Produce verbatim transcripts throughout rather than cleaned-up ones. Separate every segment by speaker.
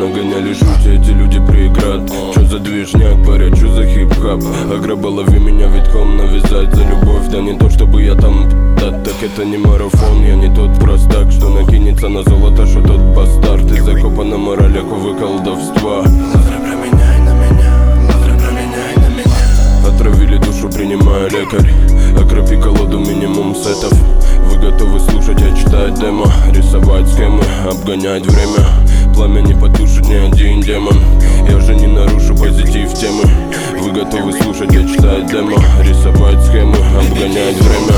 Speaker 1: нагоняли жути, эти люди преград. Чё за движняк, паря, чё за хип-хап? Аграба, лови меня витком, навязать за любовь. Да не то, чтобы я там да, так это не марафон. Я не тот простак, что накинется на золото, что тот бастард. Ты закопан на моралях, увы, колдовства.
Speaker 2: Завтра променяй на меня, завтра променяй на меня.
Speaker 1: Отравили душу, принимая лекарь. Окропи колоду, минимум сетов. Вы готовы слушать, а читать демо? Рисовать схемы, обгонять время. Пламя не потушит ни один демон. Я же не нарушу позитив темы. Вы готовы слушать, а читать демо? Рисовать схемы, обгонять время.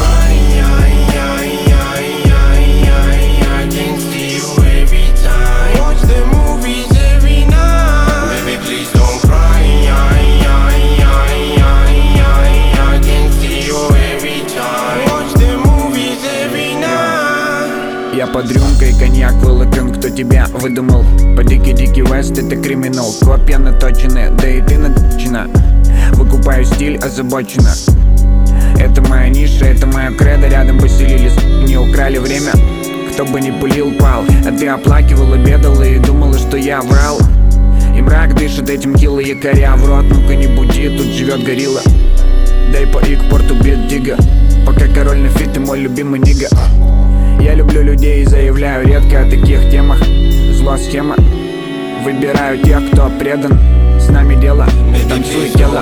Speaker 3: Я под рюмкой, коньяк вылупен, кто тебя выдумал? По дикий-дикий вест это криминал. Копья наточены, да и ты наточена. Выкупаю стиль озабоченно. Это моя ниша, это моя кредо. Рядом поселились, не украли время. Кто бы ни пылил, пал. А ты оплакивала, бедала и думала, что я врал. И мрак дышит этим кило якоря в рот. Ну-ка не буди, тут живет горилла. Дай по ик порту бит дига. Пока король на фит, ты мой любимый нига. Я люблю людей и заявляю редко о таких темах. Зло схема. Выбираю тех, кто предан. С нами дело, танцуй тело.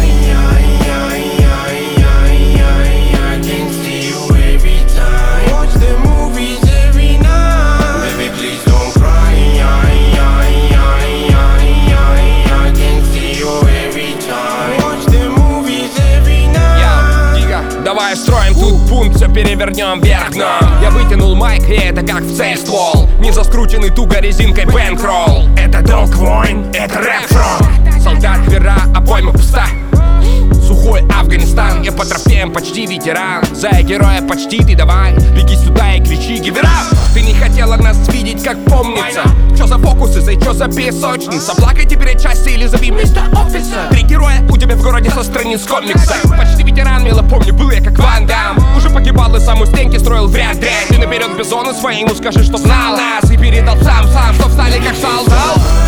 Speaker 4: Давай строим тут бунт, все перевернем вверх дном. Я вытянул майк, и это как в цель ствол. Не заскрученный туго резинкой бэнкролл. Это долг войн, это рэп-фронт. Солдат вера, обойма пуста. Сухой Афганистан, я по трофеям почти ветеран. За героя почти ты давай, беги сюда и кричи гивера. Ты не хотела нас видеть, как помнится. Чё за фокусы, за чё за песочница? Плакай теперь отчасти или зови мистер офисер. Три героя у тебя в городе со страниц комикса. Почти ветеран, мило помню, был я как Ван Дам. Уже погибал и сам у стенки строил в ряд дрянь. Ты наперед бизону своему скажи, что знал нас. И передал сам-сам, чтоб стали как солдат.